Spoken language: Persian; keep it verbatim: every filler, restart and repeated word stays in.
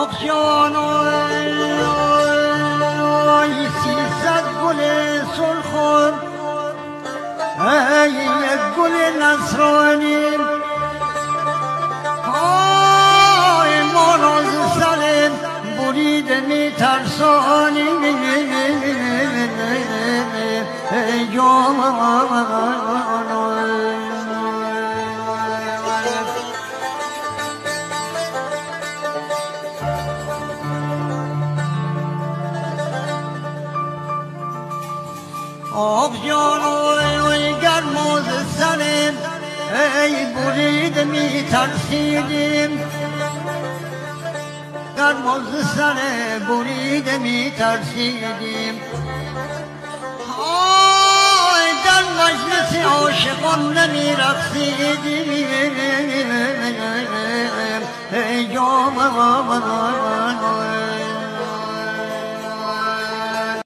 آخ جانای سیصد گل سرخور ای یک گل نصرانی های ما را ز سر بریده می ترسانی ای جانای آب جانوی گرم و ز سرم ای برید می ترسیدیم گرم و ز سر برید می ترسیدیم های در مجلس عاشقان نمی رقصیدیم ای جام